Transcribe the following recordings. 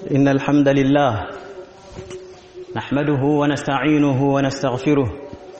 إن الحمد لله نحمده ونستعينه ونستغفره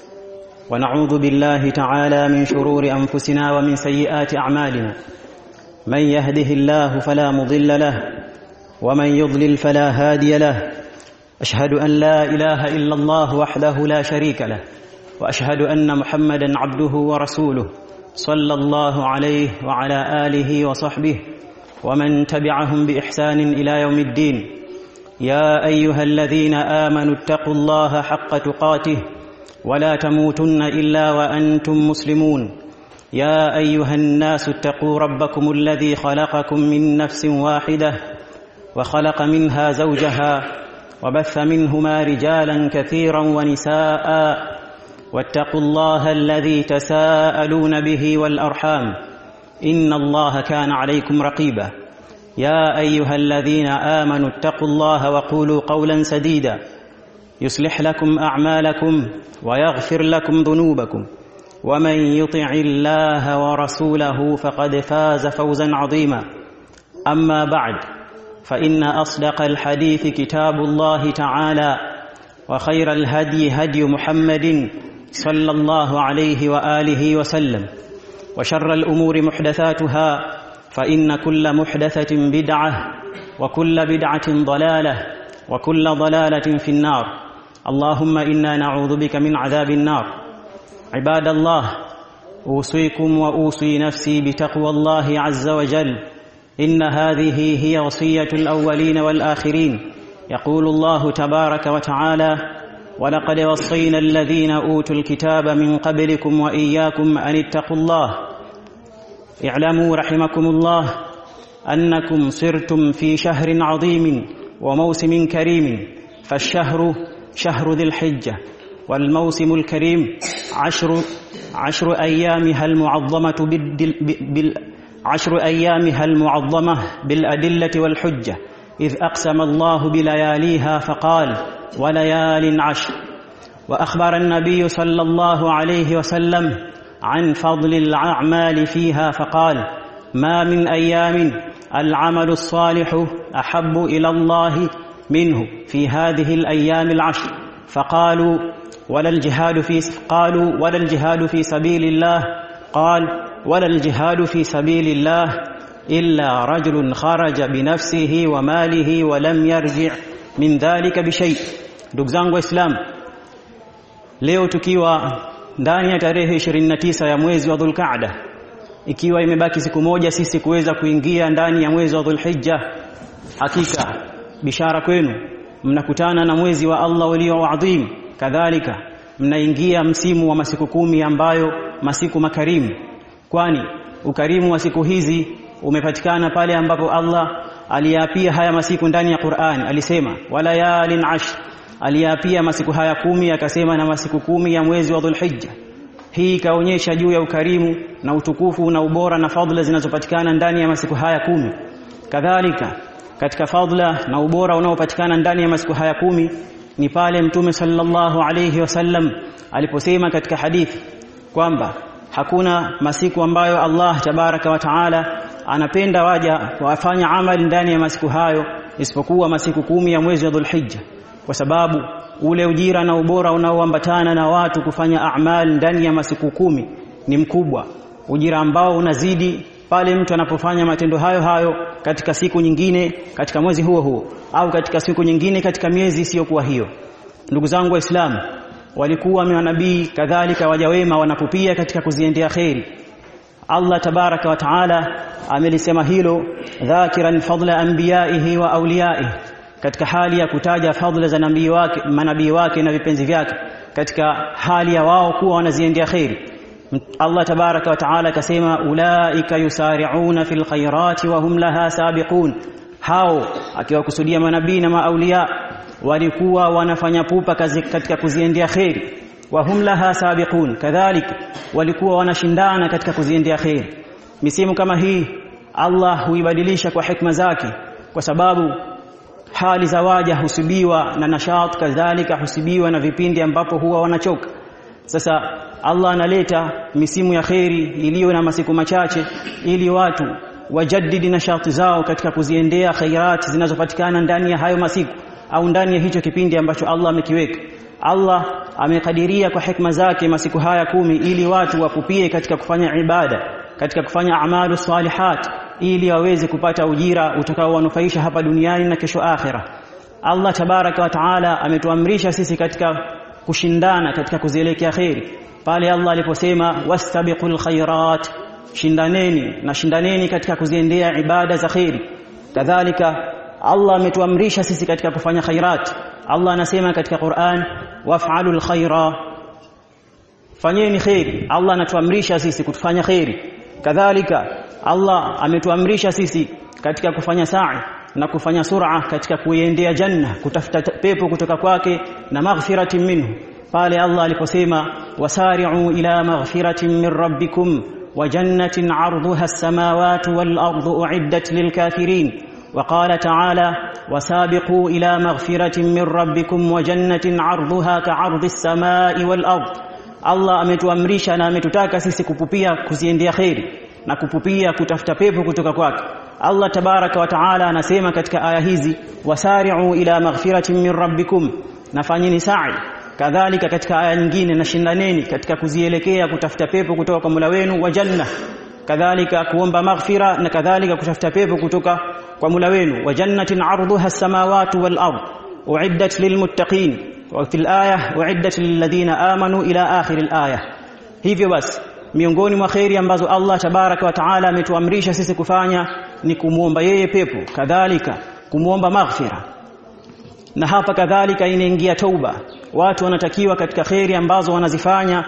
ونعوذ بالله تعالى من شرور أنفسنا ومن سيئات أعمالنا. من يهده الله فلا مضل له ومن يضلل فلا هادي له. أشهد أن لا إله إلا الله وحده لا شريك له، وأشهد أن محمدا عبده ورسوله صلى الله عليه وعلى آله وصحبه ومن تبعهم بإحسان إلى يوم الدين. يا أيها الذين آمنوا اتقوا الله حق تقاته ولا تموتن إلا وأنتم مسلمون. يا أيها الناس اتقوا ربكم الذي خلقكم من نفس واحدة وخلق منها زوجها وبث منهما رجالا كثيرا ونساء، واتقوا الله الذي تساءلون به والأرحام إن الله كان عليكم رقيبا. يا أيها الذين آمنوا اتقوا الله وقولوا قولا سديدا يصلح لكم أعمالكم ويغفر لكم ذنوبكم، ومن يطع الله ورسوله فقد فاز فوزا عظيما. أما بعد، فإن أصدق الحديث كتاب الله تعالى، وخير الهدي هدي محمد صلى الله عليه وآله وسلم، وشر الأمور محدثاتها، فإن كل محدثة بدعة وكل بدعة ضلالة وكل ضلالة في النار. اللهم إنا نعوذ بك من عذاب النار. عباد الله، أوصيكم وأوصي نفسي بتقوى الله عز وجل. إن هذه هي وصية الأولين والآخرين. يقول الله تبارك وتعالى: ولقد وصينا الذين أوتوا الكتاب من قبلكم وإياكم أن اتقوا الله. اعلموا رحمكم الله أنكم صرتم في شهر عظيم وموسم كريم، فالشهر شهر ذي الحجة، والموسم الكريم عشر أيامها المعظمة بالأدلة والحجة، إذ أقسم الله بلياليها فقال: وليال عشر. وأخبر النبي صلى الله عليه وسلم عن فضل الأعمال فيها فقال: ما من أيام العمل الصالح أحب إلى الله منه في هذه الأيام العشر. فقالوا: ولا الجهاد في سبيل الله؟ قال: ولا الجهاد في سبيل الله إلا رجل خرج بنفسه وماله ولم يرجع من ذلك بشيء. Ndugu zangu Waislamu, leo tukiwa ndani ya tarehe 29 ya mwezi wa Dhulqaada, ikiwa imebaki siku moja sisi kuweza kuingia ndani ya mwezi wa Dhulhijja, hakika bishara kwenu, mnakutana na mwezi wa Allah ulio adhim. Kadhalika mnaingia msimu wa masiku 10 ambayo masiku makarimu, kwani ukarimu wa siku hizi umepatikana pale ambapo Allah aliyapia haya masiku ndani ya Qur'an. Alisema walayalin ashr, aliyapia masiku haya 10, akasema na masiku 10 ya mwezi wa Dhulhijja. Hii ikaonyesha juu ya ukarimu na utukufu na ubora na fadhila zinazopatikana ndani ya masiku haya 10. Kadhalika katika fadhila na ubora unaopatikana ndani ya masiku haya 10 ni pale Mtume sallallahu alayhi wasallam aliposema katika hadithi kwamba hakuna masiku ambayo Allah tabaraka wa taala anapenda waja wafanya amali ndani ya masiku hayo isipokuwa masiku 10 ya mwezi wa Dhulhijja, kwa sababu ule ujira na ubora unaoambatana na watu kufanya amali ndani ya masiku 10 ni mkubwa, ujira ambao unazidi pale mtu anapofanya matendo hayo katika siku nyingine katika mwezi huo au katika siku nyingine katika miezi isiyokuwa hiyo. Ndugu zangu Waislamu, walikuwa manabii kadhalika waja wema wanapopia katika kuziendea khairi. Allah tabaraka wa taala amelisema hilo dhakiran fadla anbiyaihi wa awliyaihi, katika hali ya kutaja fadhila za manabii wake na vipenzi vyake, katika hali ya wao kuwa wanaziendea khairi. Allah tabaraka wa taala akasema ulaika yusari'una fil khairati wa hum laha sabiqun. Hao akiwakusudia manabii na maaulia walikuwa wanafanya pupa katika kuziendea khairi, wa hum laha sabiqun, kadhalika walikuwa wanashindana katika kuziendea khairi. Misimu kama hii Allah huibadilisha kwa hikma zake, kwa sababu hali za waja husibiwa na nashat, kadhalika husibiwa na vipindi ambapo huwa wanachoka. Sasa Allah analeta misimu ya khairi iliyo na masiku machache ili watu wajaddidi nashati zao katika kuziendea khairati zinazopatikana ndani ya hayo masiku au ndani ya hicho kipindi ambacho Allah amekiweka. Allah amekadiria kwa hikma zake masiku haya 10 ili watu wapupie katika kufanya ibada, katika kufanya amalu salihat, ili waweze kupata ujira utakaowanufaisha hapa duniani na kesho akhera. Allah tabaraka wa taala ametuamrisha sisi katika kushindana katika kuzielekea khairi pale Allah aliposema wastabiqul khairat, shindaneni katika kuziendea ibada za khairi. Kadhalika Allah ametuamrisha sisi katika kufanya khairat. Allah anasema katika Qur'an waf'alul khaira, fanyeni khairi. Allah anatuamrisha sisi kufanya khairi. Kadhalika Allah ametuamrisha sisi katika kufanya sa'i na kufanya sur'a katika kuiendea janna, kutafuta pepo kutoka kwake na maghfiratin minhu pale Allah aliposema wasari'u ila maghfiratin min rabbikum wa jannatin 'arduha as-samawati wal ardu u'iddat lil kafirin. وقال تعالى وسابقوا إلى مغفرة من ربكم وجنة عرضها كعرض السماء والأرض. Allah ametuamrisha na ametutaka sisi kupupia kuziendea khairi na kupupia kutafuta pepo kutoka kwake. Allah tabaraka wa taala anasema katika aya hizi wasari'u ila maghfiratin min rabbikum, nafanyeni sa'i. Kadhalika katika aya nyingine nashindaneni katika kuzielekea kutafuta pepo kutoka kwa Mola wenu wa janna, kadhalika kuomba maghfira na kadhalika kutafuta pepo kutoka kwa Mola wenu wa jannatin 'arduha as-samawati wal ard u'iddat lilmuttaqin wa fil ayah u'iddat lilladhina amanu ila akhir al-ayah. Hivyo basi miongoni mwa khairi ambazo Allah tabaraka wa taala ametuamrisha sisi kufanya ni kumuomba yeye pepo, kadhalika kumuomba maghfira. Na hapa kadhalika inaingia tauba. Watu wanatakiwa katika khairi ambazo wanazifanya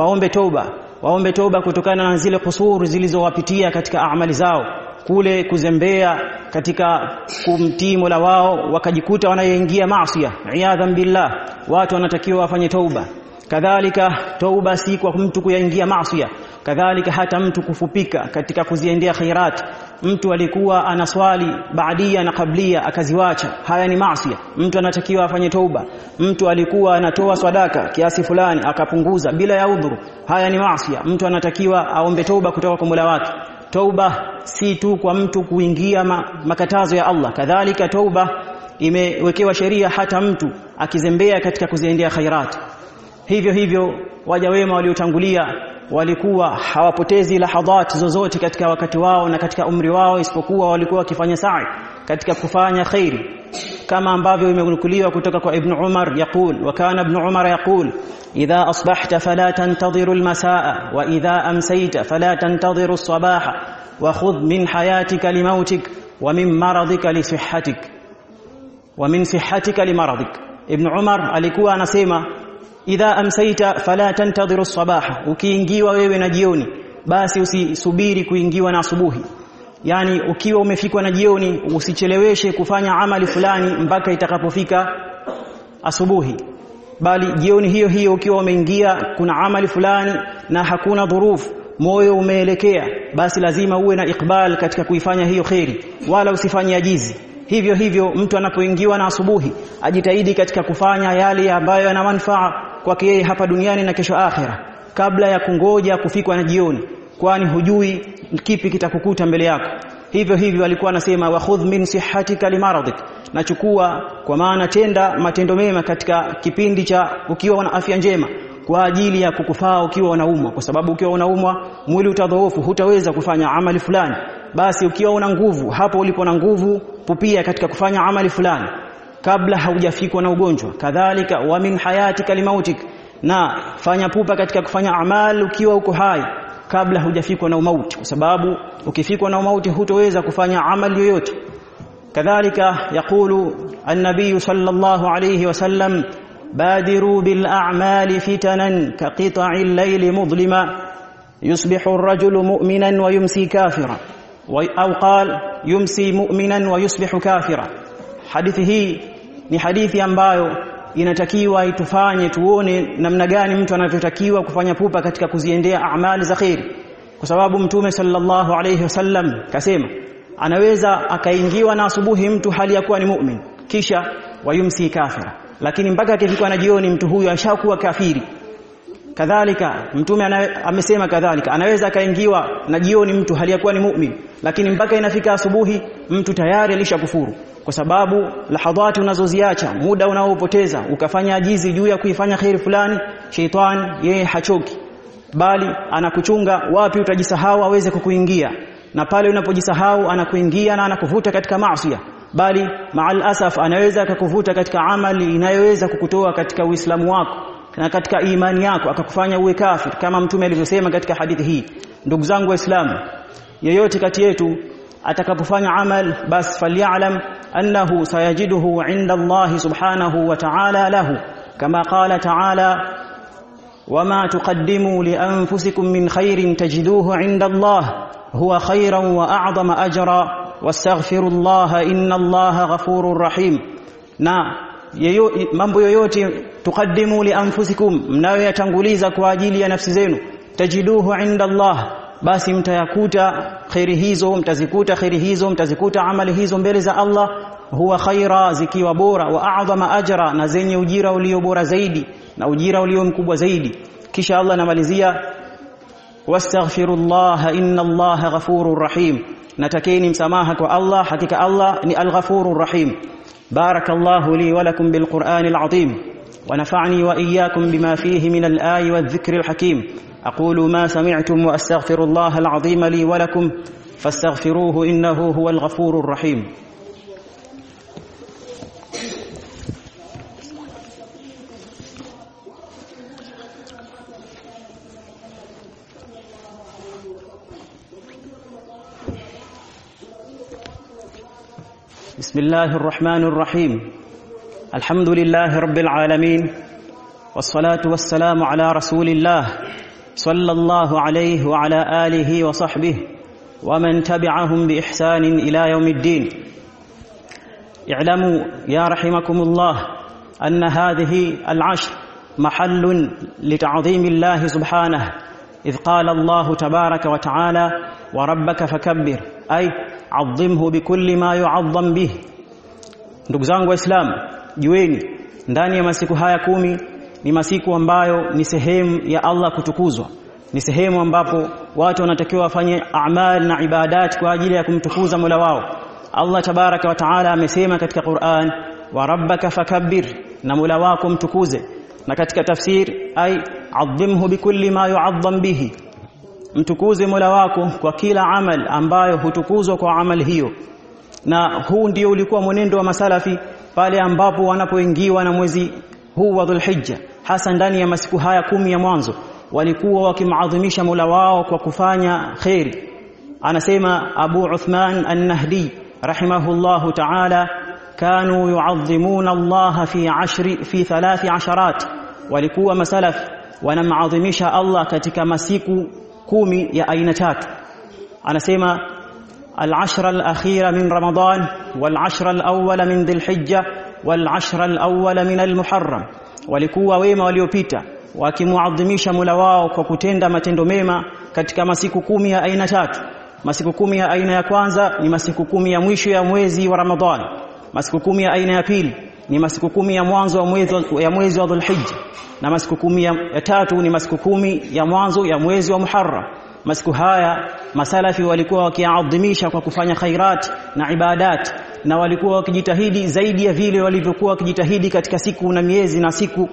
waombe toba kutokana na zile kusuru zilizowapitia katika amali zao, kule kuzembea katika kumtii Mola wao wakajikuta wanayoingia maasi, iyadhan billah. Watu wanatakiwa wafanye tauba. Kadhalika tauba si kwa mtu kuyaingia maasi, kadhalika hata mtu kufupika katika kuziendea khairat. Mtu alikuwa anaswali baadia na kablia akaziwacha, haya ni maasi, mtu anatakiwa afanye tauba. Mtu alikuwa anatoa sadaka kiasi fulani akapunguza bila ya udhuru, haya ni maasi, mtu anatakiwa aombe tauba kutoka kwa Mola wake. Tauba si tu kwa mtu kuingia makatazo ya Allah, kadhalika tauba imewekewa sheria hata mtu akizembea katika kuziendea khairat. Hivyo waja wema waliotangulia walikuwa hawapotezi lahadhat zozote katika wakati wao na katika umri wao, isipokuwa walikuwa wakifanya sa'i katika kufanya khairi, kama ambavyo imenukuliwa kutoka kwa Ibn Umar yaqul wa kana Ibn Umar yaqul idha asbahta fala tantadhiru al-masaa wa idha amsayta fala tantadhiru as-sabaha wa khudh min hayatika limautik wa min maradika li sihhatik wa min sihhatika li maradik. Ibn Umar alikuwa anasema idha amsayta fala tantadhiru as-sabaha, ukiingiwa wewe na jioni basi usisubiri kuingiwa na asubuhi. Yani ukiwa umefikwa na jioni usicheleweshe kufanya amali fulani mpaka itakapofika asubuhi, bali jioni hiyo ukiwa umeingia kuna amali fulani na hakuna dhurufu, moyo umeelekea, basi lazima uwe na ikbal katika kuifanya hiyo khairi, wala usifanye ajizi. Hivyo mtu anapoingiwa na asubuhi ajitahidi katika kufanya yale ambayo yana manufaa kwake yeye hapa duniani na kesho akhera, kabla ya kungoja kufikwa na jioni, kwani hujui kipi kitakukuta mbele yako. Hivyo alikuwa anasema wa khudh min sihhatika limaradik, nachukua kwa maana tenda matendo mema katika kipindi cha ukiwa na afya njema kwa ajili ya kukufaa ukiwa unaumwa, kwa sababu ukiwa unaumwa mwili utadhoofu, hutaweza kufanya amali fulani. Basi ukiwa una nguvu, hapo ulipo na nguvu, pupia katika kufanya amali fulani kabla haujafikwa na ugonjwa. Kadhalika wa min hayatika limautik, na fanya pupa katika kufanya amali ukiwa uko hai kabla hujafikwa na umauti, kwa sababu ukifikwa na umauti hutoweza kufanya amali yoyote. Kadhalika yaqulu an-nabiy sallallahu alayhi wasallam badiru bil a'mali fitanan ka qita'il layli mudlima yusbihu ar-rajulu mu'minan wa yumsi kafira au qala yumsi mu'minan wa yusbihu kafira. Hadithi hii ni hadithi ambayo inatakiwa itufanye tuone namna gani mtu anavyotakiwa kufanya pupa katika kuziendea amali za khairi, kwa sababu Mtume sallallahu alayhi wasallam kasema anaweza akaingiwa na asubuhi mtu hali ya kuwa ni mu'min kisha wayumsi kafira, lakini mpaka akifika na jioni mtu huyu ashakuwa kafiri. Kadhalika mtume amesema kadhalika anaweza kaingiwa na jioni mtu haliyakuwa ni mu'min, lakini mpaka inafika asubuhi mtu tayari alishakufuru, kwa sababu lahadhati unazoziacha, muda unaopoteza ukafanya ajizi juu ya kuifanya khairi fulani. Sheitan yeye hachoki, bali anakuchunga wapi utajisahau aweze kukuingia, na pale unapojisahau anakuingia na anakuvuta katika maasi, bali ma'al asaf anaweza akakuvuta katika amali inayoweza kukutoa katika Uislamu wako na katika imani yako akakufanya uwe kafir, kama mtume alivyosema katika hadithi hii. Ndugu zangu Waislamu, yeyote kati yetu atakapofanya amal, bas falyalam annahu sayajiduhu inda Allah subhanahu wa ta'ala lahu, kama qala ta'ala wama tuqaddimu li anfusikum min khairin tajiduhu inda Allah huwa khairan wa a'zama ajra wastaghfirullaha innallaha ghafurur rahim. Na mambo yoyote tuqaddimu li anfusikum, mnayoyatanguliza kwa ajili ya nafsi zenu, tajiduhu inda Allah, basi mtayakuta khairi hizo, mtazikuta khairi hizo, mtazikuta amali hizo mbele za Allah, huwa khaira, zikiwa bora, wa a'zama ajra, na zenye ujira ulio bora zaidi na ujira ulio mkubwa zaidi. Kisha Allah anamalizia wastaghfirullaha innallaha ghafurur rahim, natakeni msamaha kwa Allah, hakika Allah ni al-ghafurur rahim. barakallahu li wa lakum bil qur'anil azim wa nafa'ani wa iyyakum bima fihi min al-ayati wadh-dhikril hakim. aqulu ma sami'tum wa astaghfirullaha al-azim li wa lakum fastaghfiruhu innahu huwal ghafurur rahim. بسم الله الرحمن الرحيم. الحمد لله رب العالمين، والصلاة والسلام على رسول الله صلى الله عليه وعلى آله وصحبه ومن تبعهم بإحسان إلى يوم الدين. اعلموا يا رحمكم الله أن هذه العشر محل لتعظيم الله سبحانه، إذ قال الله تبارك وتعالى وربك فكبر، أي عظمه بكل ما يعظم به. Ndugu zangu Waislamu, jueni ndani ya masiku haya 10 ni masiku ambayo ni sehemu ya Allah kutukuzwa, ni sehemu ambapo watu wanatakiwa wafanye a'mal na ibadat kwa ajili ya kumtukuza Mola wao. Allah tabaraka wa taala amesema katika Qur'an, wa rabbaka fakabbir, na Mola wako mtukuze. Na katika tafsir, ay adhimhu bikulli ma yu'azzam bihi, mtukuze Mola wako kwa kila amal ambayo hutukuzwa kwa amali hiyo. Na huu ndio ulikuwa mwenendo wa masalafi pale ambapo wanapoingiwa na mwezi huu wa Dhulhijja, hasa ndani ya masiku haya 10 ya mwanzo, walikuwa wakimadhimisha Mola wao kwa kufanya khairi. Anasema Abu Uthman an-Nahdi rahimahullahu ta'ala, kanu yu'adhimuna Allah fi 13, walikuwa masalaf wanamadhimisha Allah katika masiku 10 ya aina 3. Anasema al-ashra al-akhira min Ramadan, wal-ashra al-awwala min Dhulhijja, wal-ashra al-awwala min al-Muharram. Walikuwa wema waliopita wakimuadhimisha Mola wao kwa kutenda matendo mema katika masiku 10 ya aina 3. Masiku 10 ya aina ya kwanza ni masiku 10 ya mwisho ya mwezi wa Ramadhan. Masiku 10 ya aina ya pili ni masiku 10 ya mwanzo wa mwezi wa Dhulhijja, na masiku 10 ya tatu ni masiku 10 ya mwanzo ya mwezi wa Muharram. Masiku haya masalafi walikuwa wakiadhimisha kwa kufanya khairat na ibadat, na walikuwa wakijitahidi zaidi ya vile walivyokuwa wakijitahidi katika siku na miezi na siku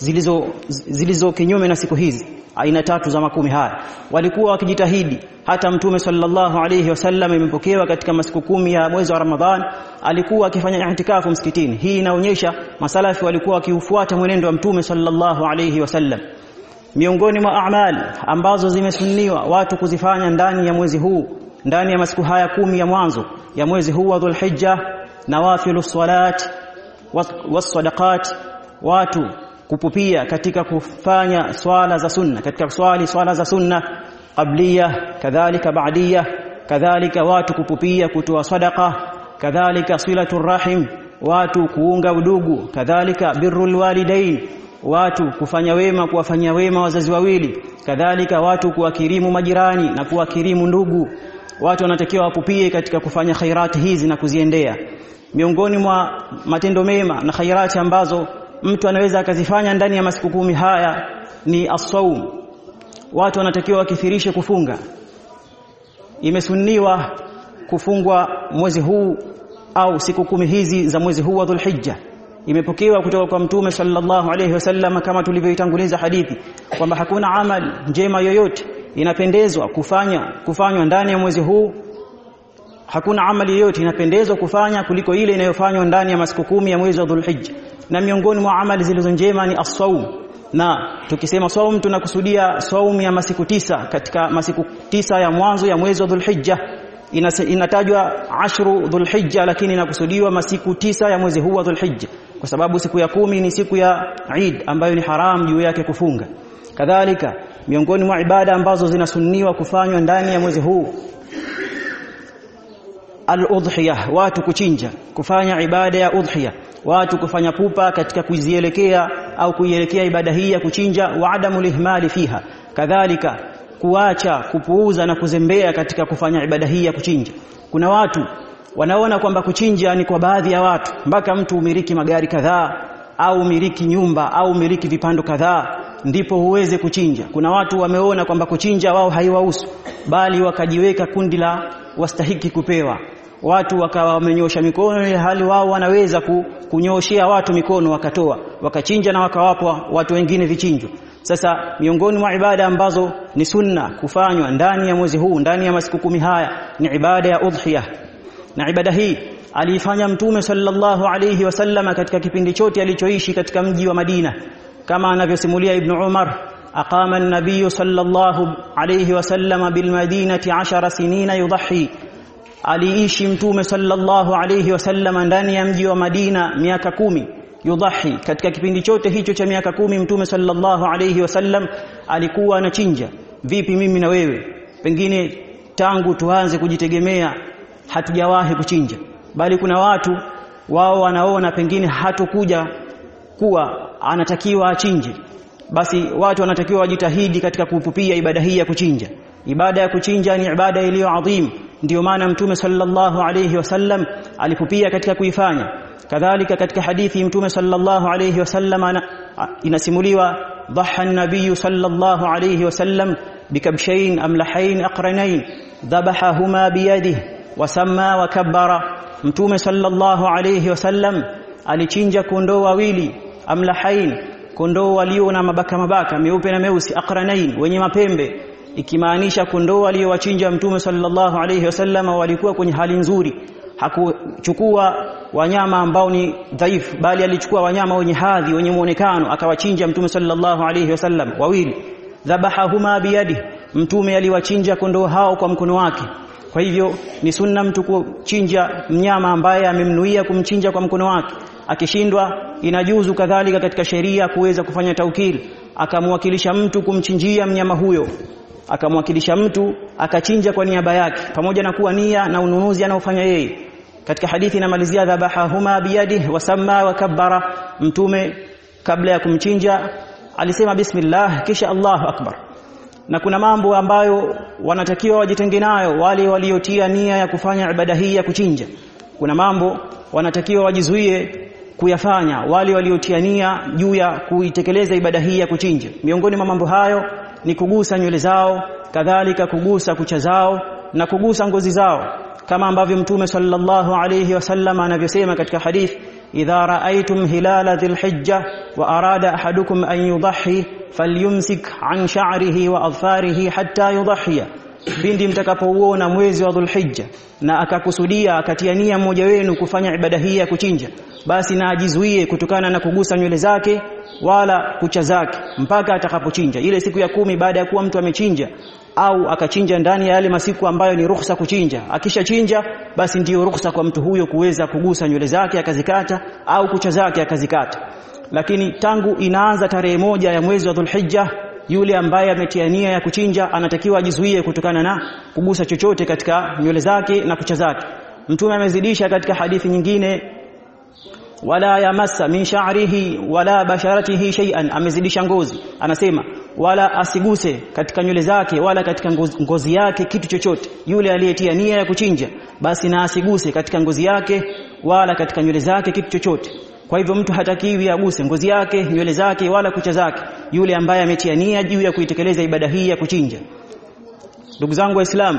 zilizo kinyume na siku hizi aina 3 za makumi haya. Walikuwa wakijitahidi, hata Mtume sallallahu alayhi wasallam imepokewa katika masiku 10 ya mwezi wa Ramadhan alikuwa akifanya i'tikafu msikitini. Hii inaonyesha masalafi walikuwa wakiufuata mwenendo wa Mtume sallallahu alayhi wasallam. Miongoni mwa a'mal ambazo zimesunniwa watu kuzifanya ndani ya mwezi huu, ndani ya masiku haya 10 ya mwanzo ya mwezi huu wa Dhulhijja, nawafilus salat was-sadaqat, watu kupupia katika kufanya swala za sunna, katika swala za sunna qabliya, kadhalika ba'diya, kadhalika watu kupupia kutoa sadaqa, kadhalika silatur rahim, watu kuunga udugu, kadhalika birrul walidain, watu kufanya wema, kuwafanyia wema wazazi wawili, kadhalika watu kuwakirimu majirani na kuwakirimu ndugu. Watu wanatakiwa wapupie katika kufanya khairati hizi na kuziendea. Miongoni mwa matendo mema na khairati ambazo mtu anaweza akazifanya ndani ya masiku 10 haya ni as-saum. Watu wanatakiwa wakithirishe kufunga. Imesunniwa kufungwa mwezi huu au siku 10 hizi za mwezi huu wa Dhulhijja. Imepokewa kutoka kwa Mtume sallallahu alayhi wasallam kama tulivyoitanguliza hadithi kwamba hakuna amali njema yoyote inapendezwa kufanywa ndani ya mwezi huu. Hakuna amali yoyote inapendezwa kufanya kuliko ile inayofanywa ndani ya masiku 10 ya mwezi wa Dhulhijja. Na miongoni mwa amali zilizo njema ni as-saum. Na tukisema saum tunakusudia saum ya masiku 9 katika masiku 9 ya mwanzo ya mwezi wa Dhulhijja. Inatajwa 10 Dhulhijja lakini inakusudiwa masiku 9 ya mwezi huu wa Dhulhijja kwa sababu siku ya 10 ni siku ya Eid ambayo ni haram juu yake kufunga. Kadhalika miongoni mwa ibada ambazo zinasunniwa kufanywa ndani ya mwezi huu al-udhiyah, watu kuchinja, kufanya ibada ya udhiyah, watu kufanya pupa katika kuzielekea au kuielekea ibada hii ya kuchinja, wa adamul ihmali fiha. Kadhalika kuacha kupuuza na kuzembea katika kufanya ibada hii ya kuchinja. Kuna watu wanaona kwamba kuchinja ni kwa baadhi ya watu, mpaka mtu umiliki magari kadhaa au umiliki nyumba au umiliki vipando kadhaa ndipo uweze kuchinja. Kuna watu wameona kwamba kuchinja wao haiwahusu, bali wakajiweka kundi la wastahiki kupewa. Watu wakawa wamenyosha mikono ile hali wao wanaweza kunyoshia watu mikono wakatoa, wakachinja na wakawapa watu wengine vichinjo. Sasa miongoni mwa ibada ambazo ni sunna kufanywa ndani ya mwezi huu, ndani ya masiku 10 haya ni ibada ya udhiyah. Na ibada hii aliifanya Mtume sallallahu alayhi wasallam katika kipindi chote alichoishi katika mji wa Madina, kama anavyosimulia Ibn Umar, aqama an-nabiy sallallahu alayhi wasallam bil madinati 10 sinina yudhi. Aliishi Mtume sallallahu alayhi wasallam ndani ya mji wa Madina miaka 10 yudhi. Katika kipindi chote hicho cha miaka 10 Mtume sallallahu alayhi wasallam alikuwa anachinja. Vipi mimi na wewe? Pengine tangu tuanze kujitegemea hatujawahi kuchinja, bali kuna watu wao wanaona pengine hatokuja kuwa anatakiwa achinje. Basi watu wanatakiwa wajitahidi katika kupupia ibada hii ya kuchinja. Ibada ya kuchinja ni ibada iliyo adhim, ndio maana Mtume sallallahu alayhi wasallam alipupia katika kuifanya. Kadhalika katika hadithi Mtume sallallahu alayhi wasallam inasimuliwa dhaha an-nabiy sallallahu alayhi wasallam bikabshayn amlahayn aqranayn dhabahahuma biyadihi wasamma wa kabbara. Mtume sallallahu alayhi wasallam alichinja kondoo wawili amlahayn, kondoo walio na mabaka meupe na meusi, aqranayn, wenye mapembe, ikimaanisha kondoo waliowachinja Mtume sallallahu alayhi wasallam walikuwa kwenye hali nzuri. Hakuchukua wanyama ambao ni dhaifu, bali alichukua wanyama wenye hadhi, wenye muonekano, akawachinja Mtume sallallahu alayhi wasallam wawili. Dhabahahuma biyadihi, Mtume aliwachinja kondoo hao kwa mkono wake. Kwa hivyo ni sunna mtu kuchinja mnyama ambaye amemnuia kumchinja kwa mkono wake. Akishindwa inajuzu kadhalika katika sheria kuweza kufanya taukil, akamwakilisha mtu kumchinjia mnyama huyo, akamwakilisha mtu akachinja kwa niaba yake, pamoja na kuwa nia na ununuzi anaofanya yeye. Katika hadithi inamalizia dhabahahuma biyadihi wasamma wa kabbara. Mtume kabla ya kumchinja alisema bismillah kisha Allahu akbar. Na kuna mambo ambayo wanatakiwa wajitenge nayo wale waliotia nia ya kufanya ibada hii ya kuchinja. Kuna mambo wanatakiwa wajizuie kuyafanya wale waliotia nia juu ya kuitekeleza ibada hii ya kuchinja. Miongoni mwa mambo hayo ni kugusa nywele zao, kadhalika kugusa kucha zao na kugusa ngozi zao, kama ambavyo Mtume sallallahu alayhi wasallam anavyosema katika hadith, idha ra'aytum hilala dhilhijja wa arada ahadukum an yudhi falyumsik an sha'rihi wa adfarihi hatta yudhiya. Pindi mtakapouona mwezi wa Dhulhijja na akakusudia akatia nia mmoja wenu kufanya ibada hii ya kuchinja, basi na ajizuie kutokana na kugusa nywele zake wala kucha zake mpaka atakapochinja. Ile siku ya 10 baada ya kuwa mtu amechinja au akachinja ndani ya yale masiku ambayo ni ruhusa kuchinja, akishachinja basi ndiyo ruhusa kwa mtu huyo kuweza kugusa nywele zake akazikata au kucha zake akazikata. Lakini tangu inaanza tarehe 1 ya mwezi wa Dhulhijja, yule ambaye ametia nia ya kuchinja anatakiwa ajizuie kutokana na kugusa chochote katika nywele zake na kucha zake. Mtume amezidisha katika hadithi nyingine, wala yamassa min sha'rihi wala basharatihi shay'an, amezidisha ngozi, anasema wala asiguse katika nywele zake wala katika ngozi yake kitu chochote. Yule aliyetia nia ya kuchinja basi na asiguse katika ngozi yake wala katika nywele zake kitu chochote. Kwa hivyo mtu hatakiwi aguse ngozi yake, nywele zake wala kucha zake, yule ambaye ametia nia juu ya kuitekeleza ibada hii ya kuchinja. Ndugu zangu Waislamu,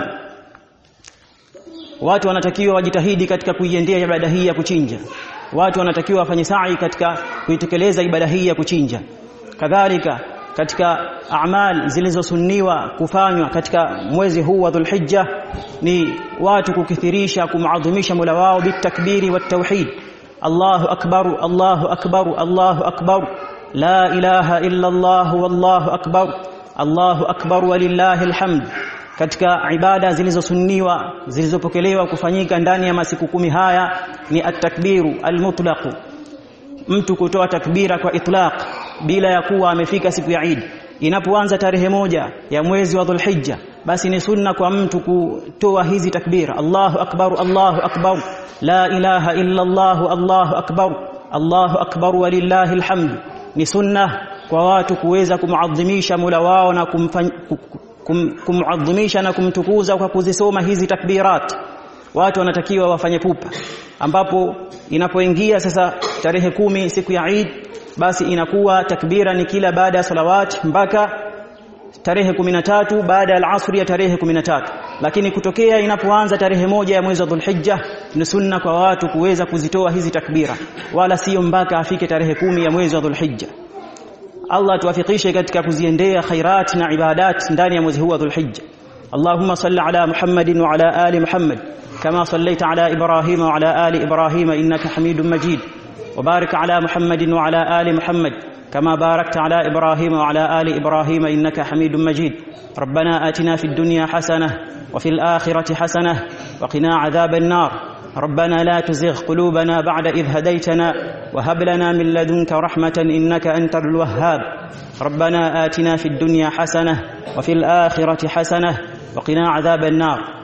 watu wanatakiwa wajitahidi katika kuiendea ibada hii ya kuchinja. Watu wanatakiwa wafanye sa'i katika kuitekeleza ibada hii ya kuchinja. Kadhalika katika a'mal zilizosunniwa kufanywa katika mwezi huu wa Dhulhijja ni watu kukithirisha kumadhimisha Mola wao bitakbiri wat tauhid. Allahu akbar, Allahu akbar, Allahu akbar, la ilaha illa Allah wallahu akbar, Allahu akbar walillahil hamd. Katika ibada zilizosunniwa zilizopokelewa kufanyika ndani ya masiku 10 haya ni at-takbiru al-mutlaq, mtu kutoa takbira kwa itlaq bila ya kuwa amefika siku ya Eid. Inapoanza tarehe 1 ya mwezi wa Dhulhijja, basi ni sunna kwa mtu kutoa hizi takbira: Allahu akbar, Allahu akbar, la ilaha illa Allah, Allahu akbar, Allahu akbar walillahil hamd. Ni sunna kwa watu kuweza kumadhimisha Mola wao na kumadhimisha na kumtukuza kwa kuzisoma hizi takbirat. Watu wanatakiwa wafanye pupa, ambapo inapoingia sasa tarehe 10 siku ya Eid, basi inakuwa takbira ni kila baada ya salawat mpaka tarehe 13 baada ya al-asr ya tarehe 13. Lakini kutokea inapoanza tarehe 1 ya mwezi wa Dhulhijja ni sunna kwa watu kuweza kuzitoa hizi takbira, wala sio mpaka afike tarehe 10 ya mwezi wa Dhulhijja. Allah tuwafikishe katika kuziendea khairat na ibadat ndani ya mwezi huu wa Dhulhijja. Allahumma salli ala Muhammadin wa ala ali Muhammad kama sallaita ala Ibrahim wa ala ali Ibrahim innaka Hamidum Majid. وبارك على محمد وعلى آل محمد كما باركت على إبراهيم وعلى آل إبراهيم إنك حميد مجيد. ربنا آتنا في الدنيا حسنة وفي الآخرة حسنة وقنا عذاب النار. ربنا لا تزغ قلوبنا بعد إذ هديتنا وهب لنا من لدنك رحمة إنك أنت الوهاب. ربنا آتنا في الدنيا حسنة وفي الآخرة حسنة وقنا عذاب النار.